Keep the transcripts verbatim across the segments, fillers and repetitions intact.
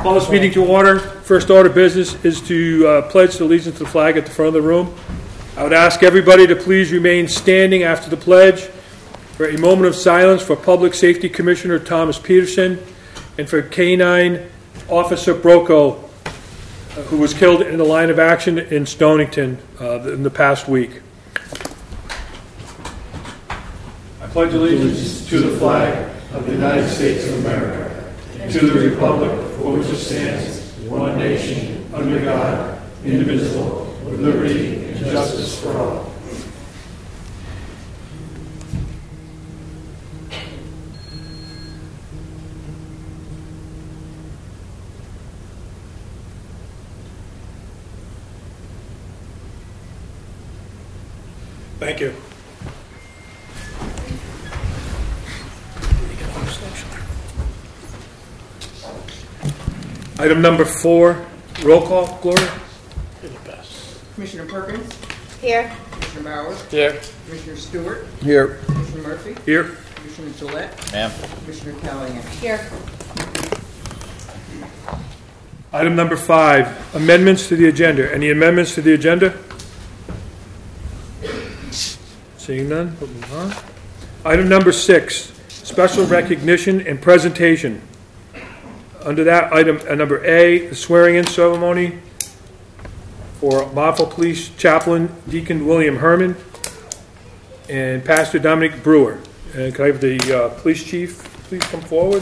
Call this meeting to order. First order of business is to uh, pledge allegiance to the flag at the front of the room. I would ask everybody to please remain standing after the pledge for a moment of silence for Public Safety Commissioner Thomas Peterson and for K nine Officer Broco, uh, who was killed in the line of action in Stonington uh, in the past week. I pledge allegiance to the flag of the United States of America, and to the republic for which it stands, one nation, under God, indivisible, with liberty and justice for all. Thank you. Item number four, roll call. Gloria? You're the best. Commissioner Perkins? Here. Commissioner Bowers? Here. Commissioner Stewart? Here. Commissioner Murphy? Here. Commissioner Gillette? Ma'am. Commissioner Callahan? Here. Item number five, amendments to the agenda. Any amendments to the agenda? Seeing none, we'll move on. Item number six, special recognition and presentation. Under that, item uh, number A, the swearing-in ceremony for Montville Police Chaplain Deacon William Herman and Pastor Dominic Brewer. And can I have the uh, police chief please come forward?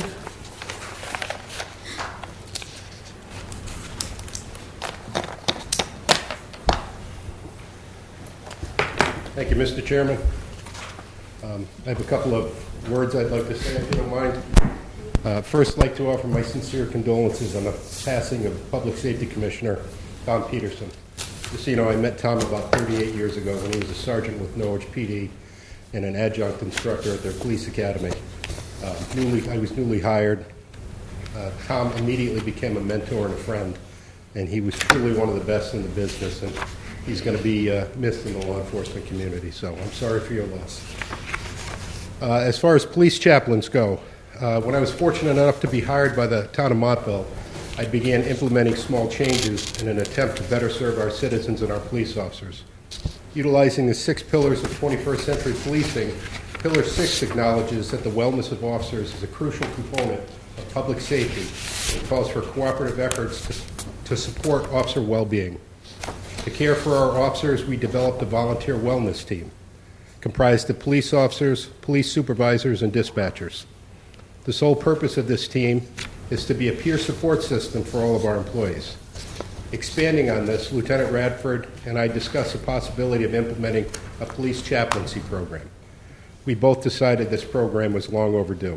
Thank you, Mister Chairman. Um, I have a couple of words I'd like to say, if you don't mind. Uh, first, I'd like to offer my sincere condolences on the passing of Public Safety Commissioner Tom Peterson. Just so you know, I met Tom about thirty-eight years ago when he was a sergeant with Norwich P D and an adjunct instructor at their police academy. Uh, newly, I was newly hired. Uh, Tom immediately became a mentor and a friend, and he was truly one of the best in the business, and he's going to be uh, missed in the law enforcement community, so I'm sorry for your loss. Uh, as far as police chaplains go, uh, when I was fortunate enough to be hired by the town of Montville, I began implementing small changes in an attempt to better serve our citizens and our police officers. Utilizing the six pillars of twenty-first century policing, Pillar six acknowledges that the wellness of officers is a crucial component of public safety and calls for cooperative efforts to, to support officer well-being. To care for our officers, we developed a volunteer wellness team comprised of police officers, police supervisors, and dispatchers. The sole purpose of this team is to be a peer support system for all of our employees. Expanding on this, Lieutenant Radford and I discussed the possibility of implementing a police chaplaincy program. We both decided this program was long overdue.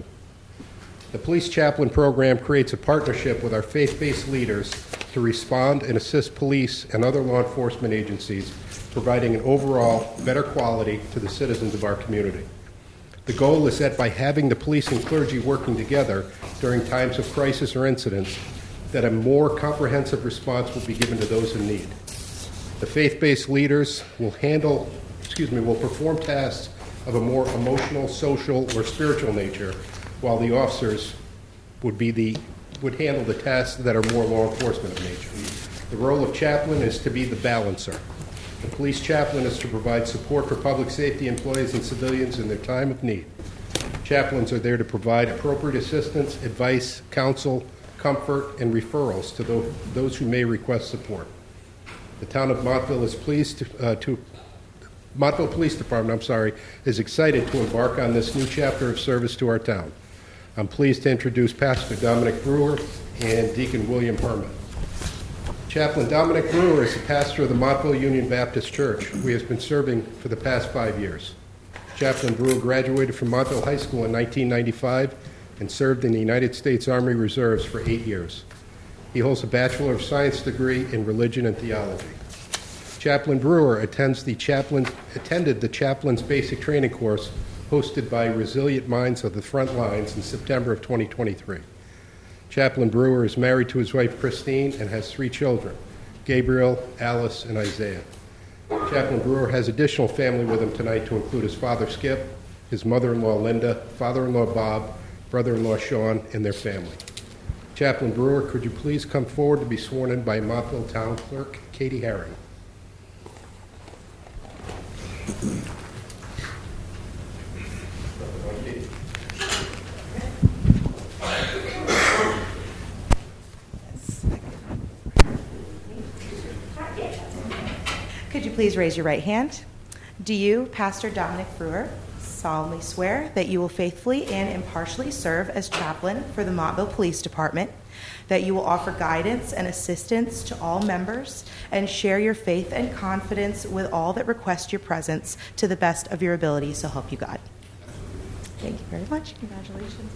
The police chaplain program creates a partnership with our faith-based leaders to respond and assist police and other law enforcement agencies, providing an overall better quality to the citizens of our community. The goal is that by having the police and clergy working together during times of crisis or incidents, that a more comprehensive response will be given to those in need. The faith-based leaders will handle, excuse me, will perform tasks of a more emotional, social, or spiritual nature, while the officers would be the would handle the tasks that are more law enforcement of nature. The role of chaplain is to be the balancer. The police chaplain is to provide support for public safety employees and civilians in their time of need. Chaplains are there to provide appropriate assistance, advice, counsel, comfort, and referrals to those, those who may request support. The town of Montville is pleased to, uh, to Montville Police Department, I'm sorry, is excited to embark on this new chapter of service to our town. I'm pleased to introduce Pastor Dominic Brewer and Deacon William Herman. Chaplain Dominic Brewer is the pastor of the Montville Union Baptist Church. We have been serving for the past five years. Chaplain Brewer graduated from Montville High School in nineteen ninety-five and served in the United States Army Reserves for eight years. He holds a Bachelor of Science degree in Religion and Theology. Chaplain Brewer attends the chaplain, attended the Chaplain's Basic Training course hosted by Resilient Minds of the Front Lines in September of twenty twenty-three. Chaplain Brewer is married to his wife Christine and has three children, Gabriel, Alice, and Isaiah. Chaplain Brewer has additional family with him tonight to include his father Skip, his mother-in-law Linda, father-in-law Bob, brother-in-law Sean, and their family. Chaplain Brewer, could you please come forward to be sworn in by Montville Town Clerk Katie Herring? Could you please raise your right hand? Do you, Pastor Dominic Brewer, solemnly swear that you will faithfully and impartially serve as chaplain for the Montville Police Department, that you will offer guidance and assistance to all members, and share your faith and confidence with all that request your presence to the best of your ability, so help you God? Thank you very much. Congratulations.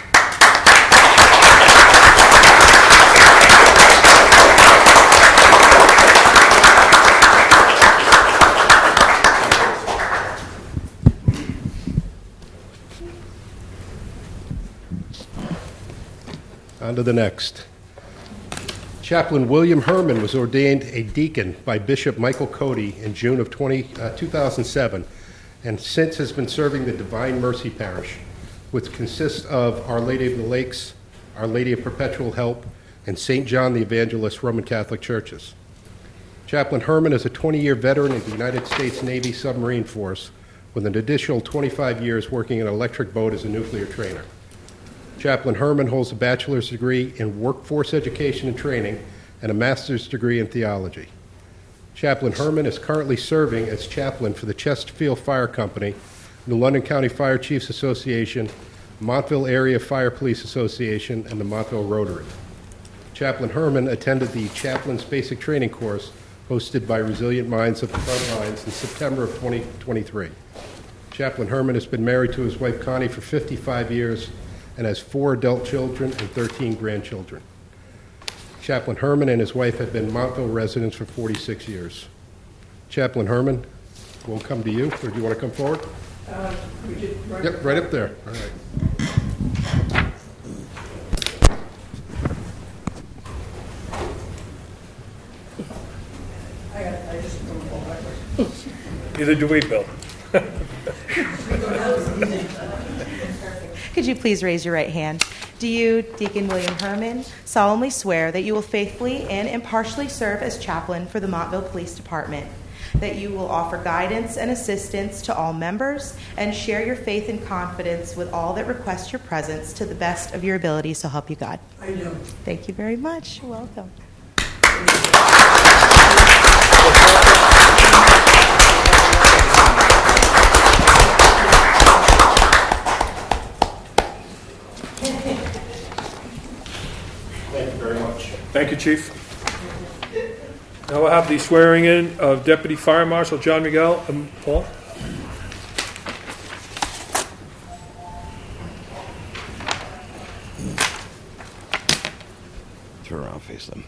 On to the next. Chaplain William Herman was ordained a deacon by Bishop Michael Cody in June of twenty, uh, two thousand seven, and since has been serving the Divine Mercy Parish, which consists of Our Lady of the Lakes, Our Lady of Perpetual Help, and Saint John the Evangelist Roman Catholic Churches. Chaplain Herman is a twenty-year veteran of the United States Navy Submarine Force with an additional twenty-five years working an electric boat as a nuclear trainer. Chaplain Herman holds a bachelor's degree in workforce education and training and a master's degree in theology. Chaplain Herman is currently serving as chaplain for the Chesterfield Fire Company, the London County Fire Chiefs Association, Montville Area Fire Police Association, and the Montville Rotary. Chaplain Herman attended the Chaplain's Basic Training course hosted by Resilient Minds of the Front Lines in September of twenty twenty-three. Chaplain Herman has been married to his wife Connie for fifty-five years and has four adult children and thirteen grandchildren. Chaplain Herman and his wife have been Montville residents for forty-six years. Chaplain Herman, we'll come to you, or do you want to come forward? Uh, we did right Yep, right up there. All right. I, I just don't fall backwards. Neither do we, Bill. Could you please raise your right hand? Do you, Deacon William Herman, solemnly swear that you will faithfully and impartially serve as chaplain for the Montville Police Department, that you will offer guidance and assistance to all members, and share your faith and confidence with all that request your presence to the best of your ability, so help you God? I know. Thank you very much. You're welcome. Thank you very much. Thank you, Chief. Now we'll have the swearing in of Deputy Fire Marshal John Miguel. Um, Paul? Turn around, face them.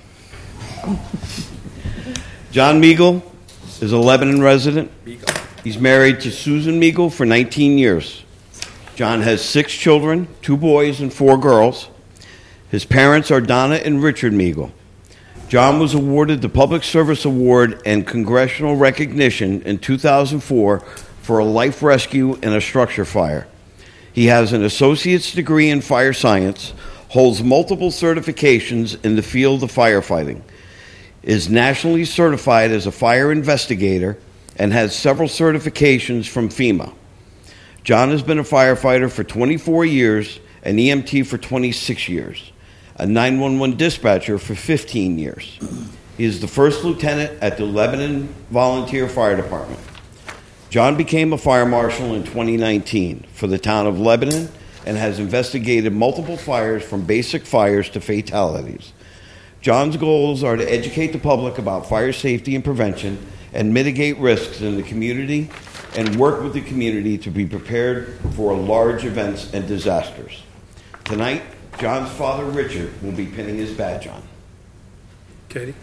John Meagle is a Lebanon resident. He's married to Susan Meagle for nineteen years. John has six children, two boys and four girls. His parents are Donna and Richard Meagle. John was awarded the Public Service Award and Congressional Recognition in two thousand four for a life rescue in a structure fire. He has an associate's degree in fire science, holds multiple certifications in the field of firefighting, is nationally certified as a fire investigator, and has several certifications from FEMA. John has been a firefighter for twenty-four years, an E M T for twenty-six years, a nine one one dispatcher for fifteen years. He is the first lieutenant at the Lebanon Volunteer Fire Department. John became a fire marshal in twenty nineteen for the town of Lebanon and has investigated multiple fires from basic fires to fatalities. John's goals are to educate the public about fire safety and prevention and mitigate risks in the community and work with the community to be prepared for large events and disasters. Tonight, John's father, Richard, will be pinning his badge on. Katie?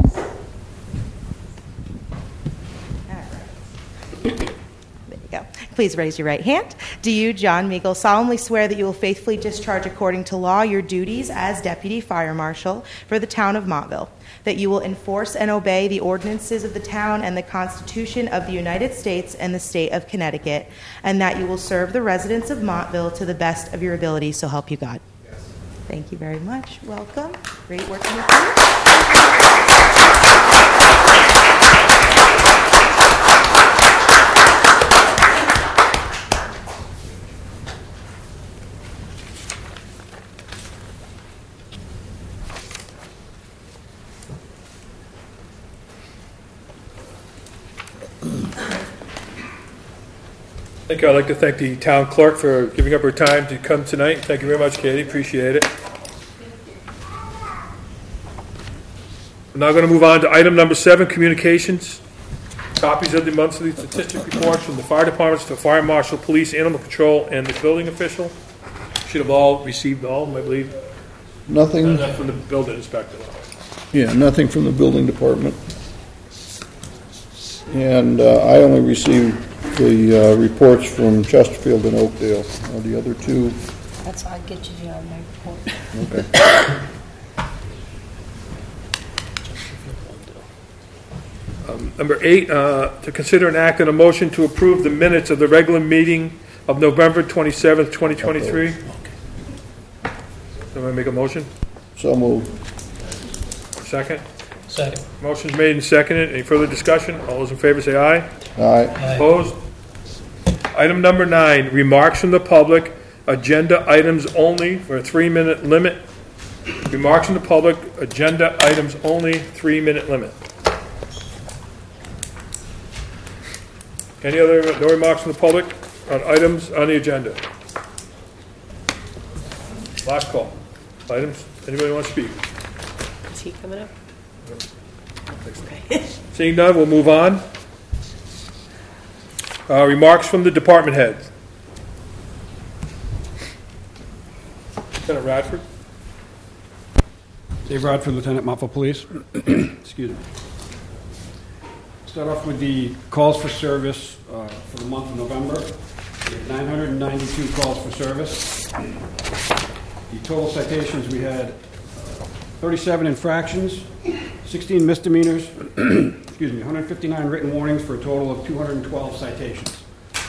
All right. There you go. Please raise your right hand. Do you, John Meagle, solemnly swear that you will faithfully discharge according to law your duties as Deputy Fire Marshal for the town of Montville, that you will enforce and obey the ordinances of the town and the Constitution of the United States and the state of Connecticut, and that you will serve the residents of Montville to the best of your ability, so help you God? Yes. Thank you very much. Welcome. Great working with you. Thank you. I'd like to thank the town clerk for giving up her time to come tonight. Thank you very much, Katie. Appreciate it. I'm now going to move on to item number seven, communications. Copies of the monthly statistic reports from the fire departments, the fire marshal, police, animal control, and the building official. Should have all received all, I believe. Nothing. Not from the building inspector. Yeah, nothing from the building department. And uh, I only received the uh, reports from Chesterfield and Oakdale. Uh, the other two. That's how I get you the my report. Okay. Um, number eight, uh, to consider an act and a motion to approve the minutes of the regular meeting of November twenty-seventh, twenty twenty-three. Somebody make a motion? So moved. Second? Second. Motion's made and seconded. Any further discussion? All those in favor say aye. Aye. Opposed? Item number nine, remarks from the public, agenda items only for a three-minute limit. Remarks from the public, agenda items only, three-minute limit. Any other, no remarks from the public on items on the agenda? Last call. Items, anybody want to speak? Is he coming up? Seeing none, we'll move on. Uh, remarks from the department heads. Lieutenant Radford. Dave Radford, Lieutenant Montville Police. Excuse me. Start off with the calls for service uh, for the month of November. We had nine hundred ninety-two calls for service. The total citations, we had thirty-seven infractions, sixteen misdemeanors, excuse me, one hundred fifty-nine written warnings for a total of two hundred twelve citations.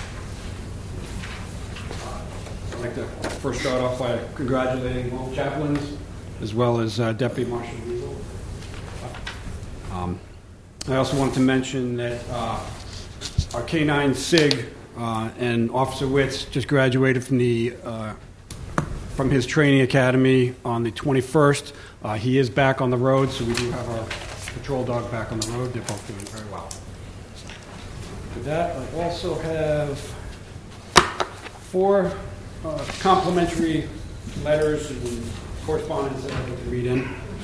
Uh, I'd like to first start off by congratulating both chaplains as well as uh, Deputy Marshal Weasel. Um, I also wanted to mention that uh, our K nine SIG uh, and Officer Witz just graduated from the uh, from his training academy on the twenty-first. Uh, he is back on the road, so we do have our patrol dog back on the road. They're both doing very well. With that, I also have four uh, complimentary letters and correspondence that I'd like to read in.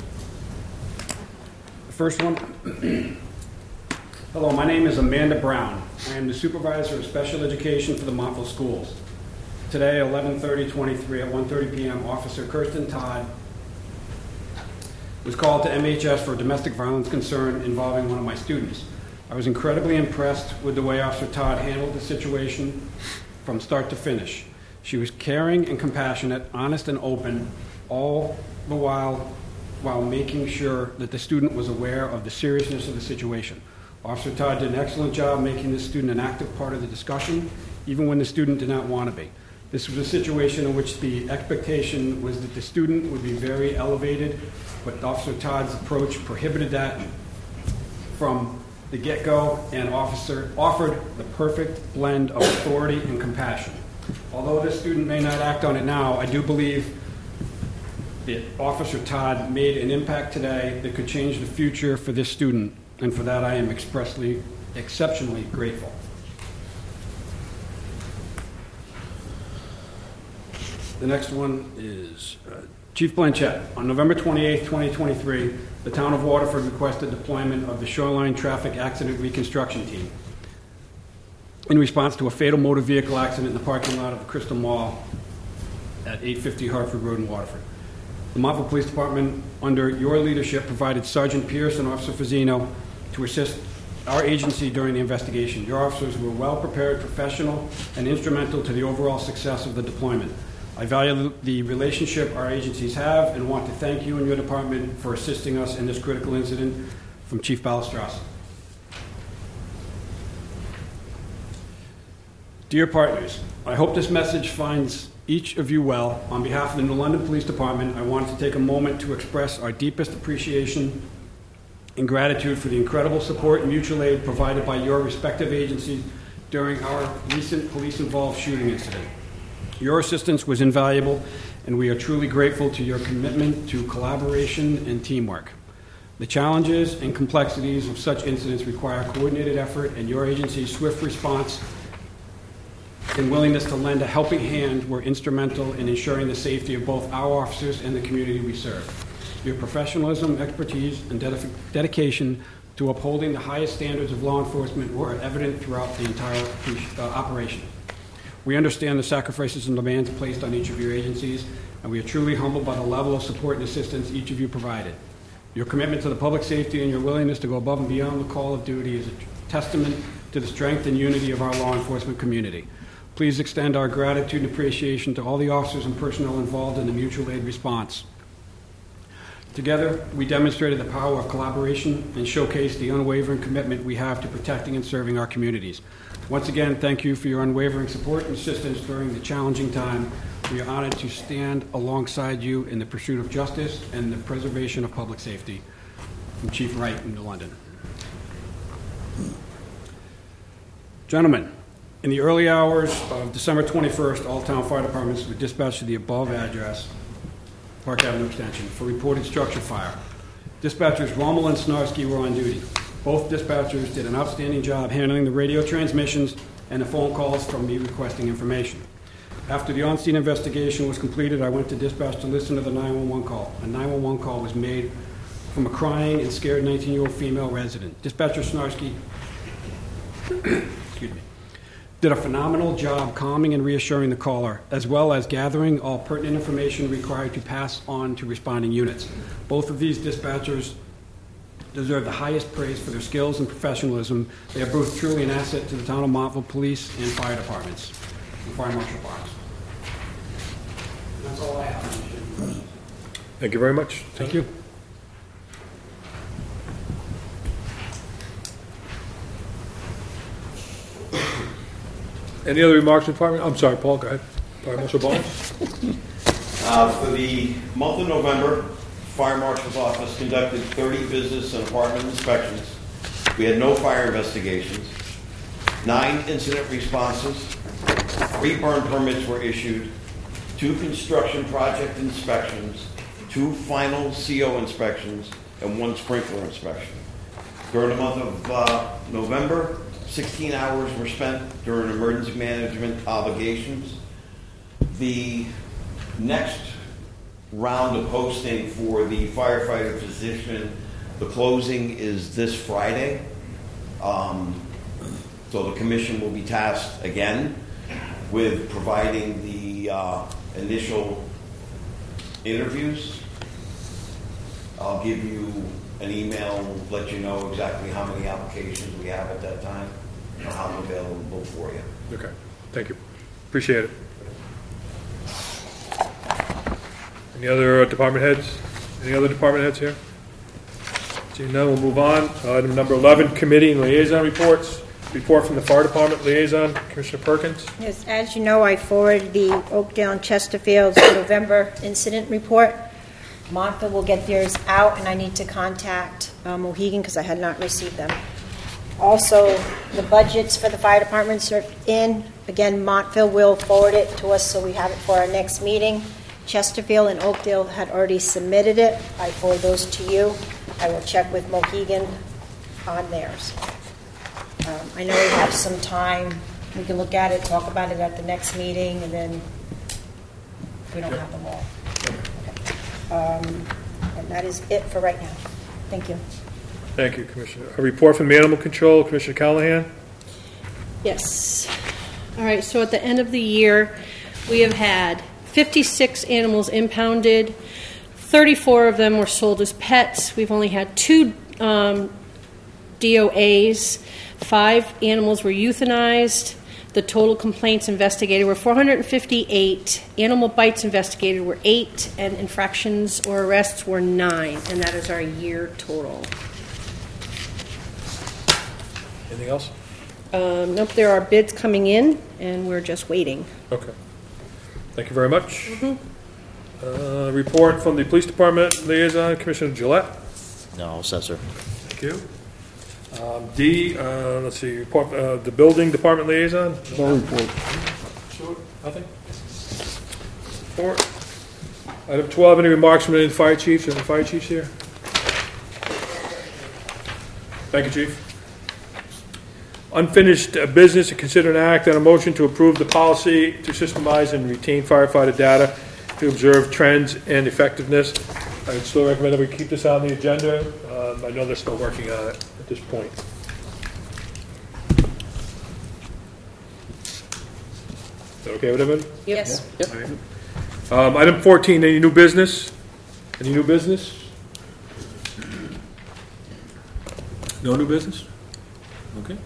The first one. Hello, my name is Amanda Brown. I am the supervisor of special education for the Montville schools. Today, eleven thirty twenty-three at one thirty p.m., Officer Kirsten Todd was called to M H S for a domestic violence concern involving one of my students. I was incredibly impressed with the way Officer Todd handled the situation from start to finish. She was caring and compassionate, honest and open, all the while while making sure that the student was aware of the seriousness of the situation. Officer Todd did an excellent job making the student an active part of the discussion, even when the student did not want to be. This was a situation in which the expectation was that the student would be very elevated, but Officer Todd's approach prohibited that from the get-go, and officer offered the perfect blend of authority and compassion. Although this student may not act on it now, I do believe that Officer Todd made an impact today that could change the future for this student, and for that I am expressly, exceptionally grateful. The next one is uh, Chief Blanchett. On November twenty-eighth, twenty twenty-three, the town of Waterford requested deployment of the Shoreline Traffic Accident Reconstruction Team in response to a fatal motor vehicle accident in the parking lot of the Crystal Mall at eight fifty Hartford Road in Waterford. The Montville Police Department, under your leadership, provided Sergeant Pierce and Officer Fazzino to assist our agency during the investigation. Your officers were well prepared, professional, and instrumental to the overall success of the deployment. I value the relationship our agencies have and want to thank you and your department for assisting us in this critical incident. From Chief Balistraus. Dear partners, I hope this message finds each of you well. On behalf of the New London Police Department, I wanted to take a moment to express our deepest appreciation and gratitude for the incredible support and mutual aid provided by your respective agencies during our recent police-involved shooting incident. Your assistance was invaluable, and we are truly grateful to your commitment to collaboration and teamwork. The challenges and complexities of such incidents require coordinated effort, and your agency's swift response and willingness to lend a helping hand were instrumental in ensuring the safety of both our officers and the community we serve. Your professionalism, expertise, and dedica- dedication to upholding the highest standards of law enforcement were evident throughout the entire uh, operation. We understand the sacrifices and demands placed on each of your agencies, and we are truly humbled by the level of support and assistance each of you provided. Your commitment to the public safety and your willingness to go above and beyond the call of duty is a testament to the strength and unity of our law enforcement community. Please extend our gratitude and appreciation to all the officers and personnel involved in the mutual aid response. Together, we demonstrated the power of collaboration and showcased the unwavering commitment we have to protecting and serving our communities. Once again, thank you for your unwavering support and assistance during the challenging time. We are honored to stand alongside you in the pursuit of justice and the preservation of public safety. From Chief Wright in New London. Gentlemen, in the early hours of December twenty-first, all town fire departments were dispatched to the above address, Park Avenue Extension, for reported structure fire. Dispatchers Rommel and Snarsky were on duty. Both dispatchers did an outstanding job handling the radio transmissions and the phone calls from me requesting information. After the on-scene investigation was completed, I went to dispatch to listen to the nine one one call. A nine one one call was made from a crying and scared nineteen-year-old female resident. Dispatcher Snarsky excuse me, did a phenomenal job calming and reassuring the caller, as well as gathering all pertinent information required to pass on to responding units. Both of these dispatchers deserve the highest praise for their skills and professionalism. They are both truly an asset to the town of Montville Police and fire departments. And Fire Marshal Barnes. That's all I have. Thank you very much. Thank you. Any other remarks, Department? I'm sorry, Paul, go ahead. Fire Marshal Barnes. Uh, for the month of November, Fire Marshal's Office conducted thirty business and apartment inspections. We had no fire investigations, nine incident responses, three burn permits were issued, two construction project inspections, two final C O inspections, and one sprinkler inspection. During the month of uh, November, sixteen hours were spent during emergency management obligations. The next round of posting for the firefighter position, the closing is this Friday. Um, so the commission will be tasked again with providing the uh, initial interviews. I'll give you an email, let you know exactly how many applications we have at that time and how I'm available for you. Okay, thank you. Appreciate it. Any other uh, department heads? Any other department heads here? Seeing none, we'll move on. Uh, item number eleven, committee and liaison reports. Report from the fire department liaison, Commissioner Perkins. Yes, as you know, I forwarded the Oakdale and Chesterfield's November incident report. Montville will get theirs out, and I need to contact uh, Mohegan because I had not received them. Also, the budgets for the fire departments are in. Again, Montville will forward it to us so we have it for our next meeting. Chesterfield and Oakdale had already submitted it. I forward those to you. I will check with Mohegan on theirs. Um, I know we have some time. We can look at it, talk about it at the next meeting, and then we don't have them all. Okay. Um, and that is it for right now. Thank you. Thank you, Commissioner. A report from Animal Control, Commissioner Callahan. Yes. All right, so at the end of the year, we have had fifty-six animals impounded. thirty-four of them were sold as pets. We've only had two um, D O As. Five animals were euthanized. The total complaints investigated were four hundred fifty-eight. Animal bites investigated were eight, and infractions or arrests were nine, and that is our year total. Anything else? Um, nope, there are bids coming in, and we're just waiting. Okay. Thank you very much. Uh, report from the Police Department Liaison, Commissioner Gillette. No, Assessor. Thank you. Um, D, uh, let's see, report, uh, the Building Department Liaison. No report. Sure, nothing. Report. Item twelve, any remarks from any of the fire chiefs? Are the fire chiefs here? Thank you, Chief. Unfinished uh, business to consider an act on a motion to approve the policy to systemize and retain firefighter data to observe trends and effectiveness. I would still recommend that we keep this on the agenda. Um, I know they're still working on it at this point. Is that okay with everybody? Yes. All right. Um, item fourteen, any new business? Any new business? No new business? Okay.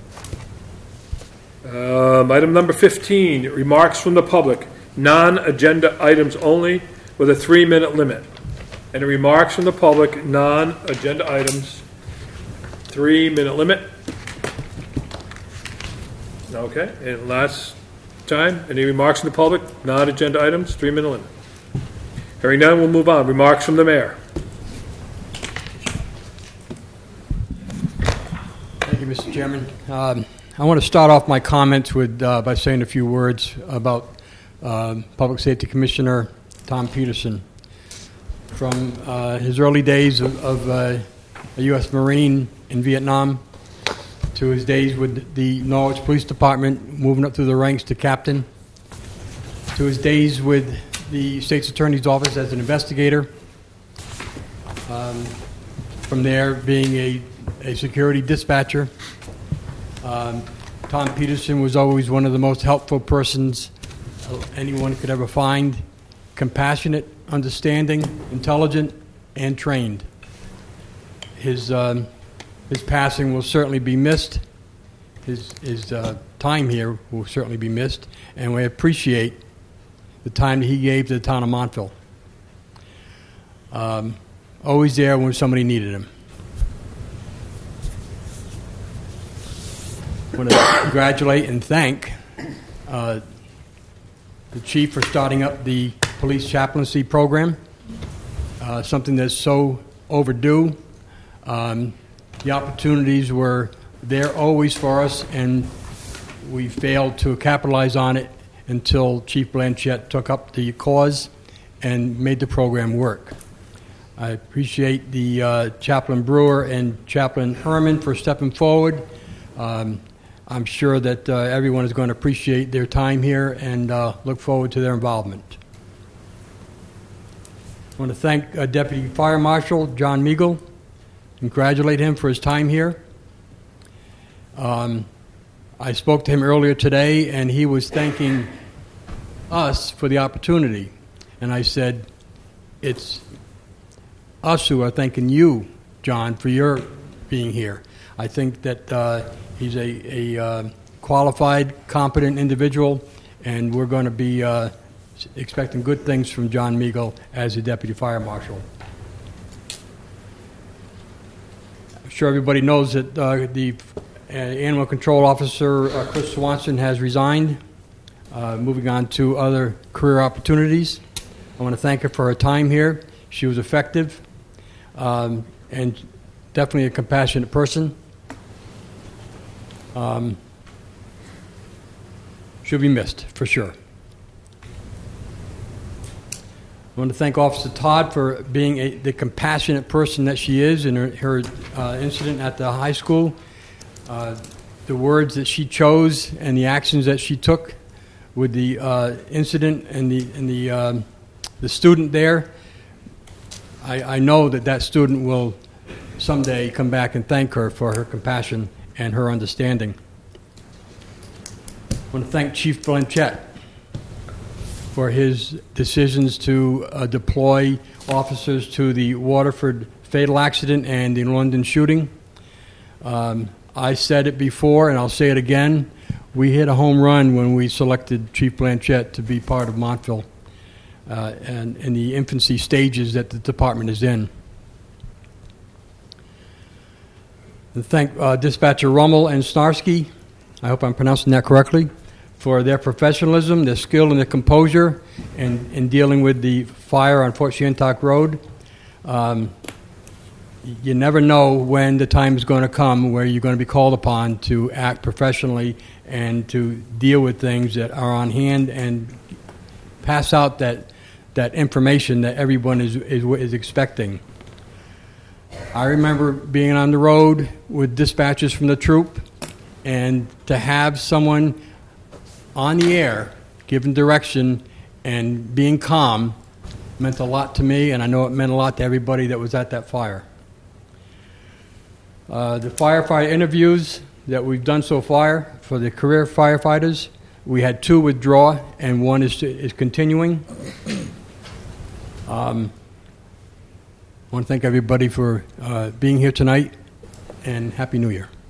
Um, item number fifteen, remarks from the public, non-agenda items only with a three-minute limit. Any remarks from the public, non-agenda items, three-minute limit. Okay, and last time, any remarks from the public, non-agenda items, three-minute limit. Hearing none, we'll move on. Remarks from the mayor. Thank you, Mister Chairman. Um, I want to start off my comments with uh, by saying a few words about uh, Public Safety Commissioner Tom Peterson. From uh, his early days of, of uh, a U S Marine in Vietnam to his days with the Norwich Police Department, moving up through the ranks to captain, to his days with the State's Attorney's Office as an investigator, um, from there being a, a security dispatcher. Um, Tom Peterson was always one of the most helpful persons anyone could ever find, compassionate, understanding, intelligent, and trained. His um, his passing will certainly be missed. His his uh, time here will certainly be missed, and we appreciate the time that he gave to the town of Montville. Um, always there when somebody needed him. I want to congratulate and thank uh, the chief for starting up the police chaplaincy program, uh, something that's so overdue. Um, the opportunities were there always for us, and we failed to capitalize on it until Chief Blanchett took up the cause and made the program work. I appreciate the uh, Chaplain Brewer and Chaplain Herman for stepping forward. Um, I'm sure that uh, everyone is going to appreciate their time here and uh, look forward to their involvement. I want to thank uh, Deputy Fire Marshal John Meagle, congratulate him for his time here. Um, I spoke to him earlier today, and he was thanking us for the opportunity. And I said, it's us who are thanking you, John, for your being here. I think that uh, he's a, a uh, qualified, competent individual, and we're going to be uh, expecting good things from John Meagle as the Deputy Fire Marshal. I'm sure everybody knows that uh, the uh, Animal Control Officer, uh, Chris Swanson, has resigned, uh, moving on to other career opportunities. I want to thank her for her time here. She was effective um, and definitely a compassionate person. Um, she'll be missed, for sure. I want to thank Officer Todd for being a, the compassionate person that she is in her, her uh, incident at the high school. Uh, the words that she chose and the actions that she took with the uh, incident and the and the um, the student there. I, I know that that student will someday come back and thank her for her compassion and her understanding. I want to thank Chief Blanchett for his decisions to uh, deploy officers to the Waterford fatal accident and the London shooting. Um, I said it before, and I'll say it again. We hit a home run when we selected Chief Blanchett to be part of Montville uh, and in the infancy stages that the department is in. And thank uh, Dispatcher Rummel and Snarsky, I hope I'm pronouncing that correctly, for their professionalism, their skill, and their composure in, in dealing with the fire on Fort Shantok Road. Um, you never know when the time is going to come where you're going to be called upon to act professionally and to deal with things that are on hand and pass out that that information that everyone is is, is expecting. I remember being on the road with dispatchers from the troop, and to have someone on the air giving direction and being calm meant a lot to me, and I know it meant a lot to everybody that was at that fire. Uh, the firefighter interviews that we've done so far for the career firefighters, we had two withdraw, and one is is continuing. Um, I want to thank everybody for uh, being here tonight, and Happy New Year.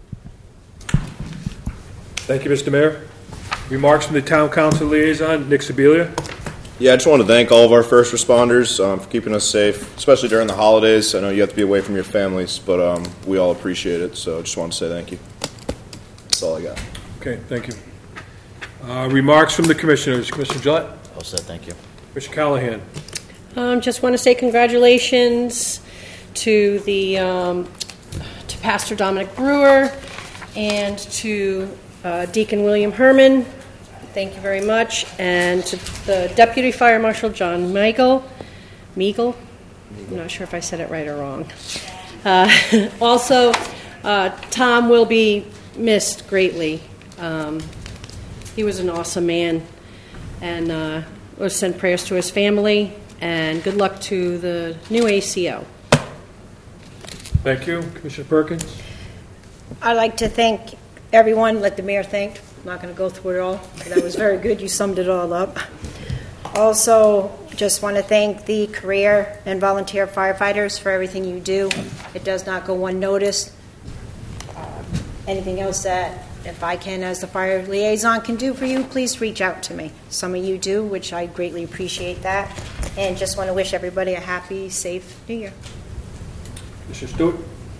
Thank you, Mister Mayor. Remarks from the Town Council Liaison, Nick Sibilia. Yeah, I just want to thank all of our first responders um, for keeping us safe, especially during the holidays. I know you have to be away from your families, but um, we all appreciate it, so I just want to say thank you. That's all I got. Okay, thank you. Uh, remarks from the commissioners. Commissioner Gillette. All set, thank you. Commissioner Callahan. Um, just want to say congratulations to the um, to Pastor Dominic Brewer and to uh, Deacon William Herman. Thank you very much. And to the Deputy Fire Marshal John Michael, Meagle, I'm not sure if I said it right or wrong. Uh, also, uh, Tom will be missed greatly. Um, he was an awesome man, and uh, we'll send prayers to his family, and good luck to the new A C O. Thank you. Commissioner Perkins. I'd like to thank everyone, like the mayor thanked. I'm not going to go through it all. That was very good. You summed it all up. Also, just want to thank the career and volunteer firefighters for everything you do. It does not go unnoticed. Uh, anything else that, if I can, as the fire liaison, can do for you, please reach out to me. Some of you do, which I greatly appreciate that. And just want to wish everybody a happy, safe New Year. Mister Stewart.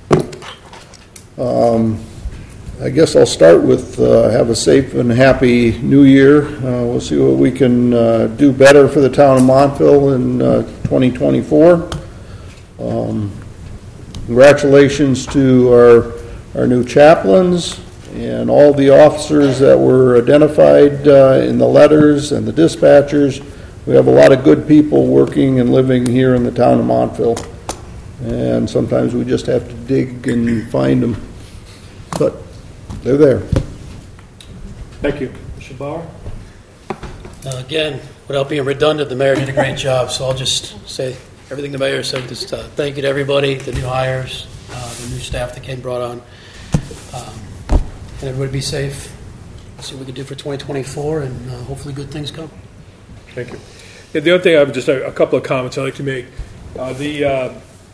Um, I guess I'll start with uh, have a safe and happy New Year. Uh, we'll see what we can uh, do better for the town of Montville in uh, twenty twenty-four. Um, congratulations to our our new chaplains and all the officers that were identified uh, in the letters and the dispatchers. We have a lot of good people working and living here in the town of Montville, and sometimes we just have to dig and find them, but they're there. Thank you. Mister Bauer. Uh, again, without being redundant, the mayor did a great job, so I'll just say everything the mayor said. Just uh, thank you to everybody, the new hires, uh, the new staff that came brought on, um, and everybody be safe. See what we can do for twenty twenty-four, and uh, hopefully good things come. Thank you. Yeah, the other thing I have just a, a couple of comments I'd like to make. Uh, the uh,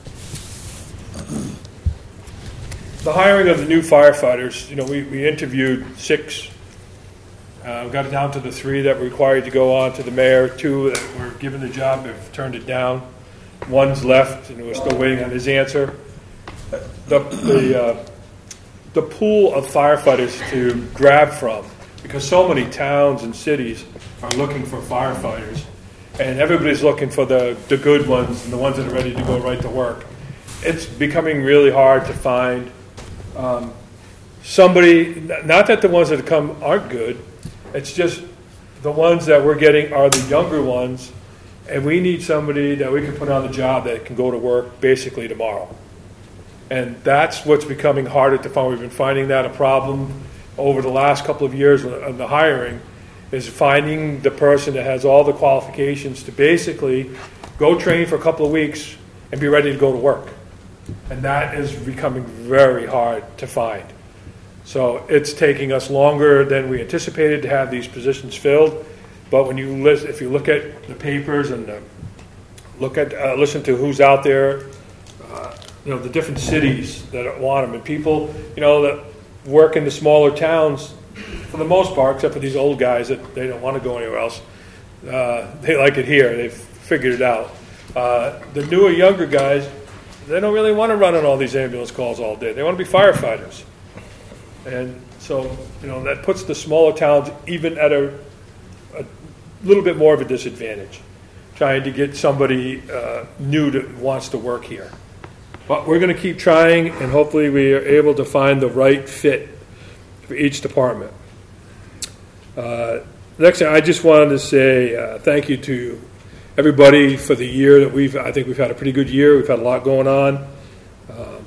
the hiring of the new firefighters. You know, we, we interviewed six. Uh, got it down to the three that were required to go on to the mayor. Two that were given the job have turned it down. One's left, and we're still waiting on his answer. The the uh, the pool of firefighters to grab from, because so many towns and cities are looking for firefighters, and everybody's looking for the, the good ones and the ones that are ready to go right to work. It's becoming really hard to find um, somebody, not that the ones that come aren't good, it's just the ones that we're getting are the younger ones, and we need somebody that we can put on the job that can go to work basically tomorrow. And that's what's becoming harder to find. We've been finding that a problem over the last couple of years on the hiring, is finding the person that has all the qualifications to basically go train for a couple of weeks and be ready to go to work. And that is becoming very hard to find. So it's taking us longer than we anticipated to have these positions filled. But when you list, if you look at the papers and uh, look at uh, listen to who's out there, uh, you know, the different cities that want them, and people, you know, that work in the smaller towns, for the most part, except for these old guys that they don't want to go anywhere else. Uh, they like it here. They've figured it out. Uh, the newer, younger guys, they don't really want to run on all these ambulance calls all day. They want to be firefighters. And so, you know, that puts the smaller towns even at a, a little bit more of a disadvantage, trying to get somebody uh, new that wants to work here. But we're going to keep trying, and hopefully we are able to find the right fit for each department. Uh, next thing, I just wanted to say uh, thank you to everybody for the year that we've, I think we've had a pretty good year. We've had a lot going on. Um,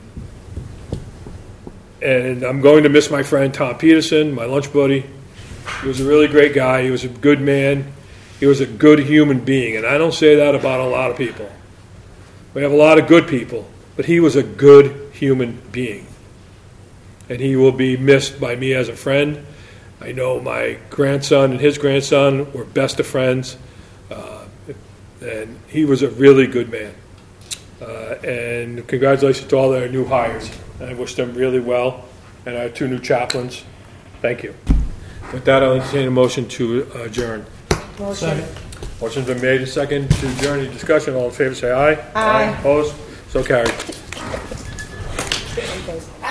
and I'm going to miss my friend Tom Peterson, my lunch buddy. He was a really great guy. He was a good man. He was a good human being. And I don't say that about a lot of people. We have a lot of good people, but he was a good human being. And he will be missed by me as a friend. I know my grandson and his grandson were best of friends. Uh, and he was a really good man. Uh, and congratulations to all their new hires. I wish them really well. And our two new chaplains, thank you. With that, I'll entertain a motion to adjourn. Motion. Motion's been made and second to adjourn. Any discussion? All in favor say aye. Aye. Opposed? So carried. There you go.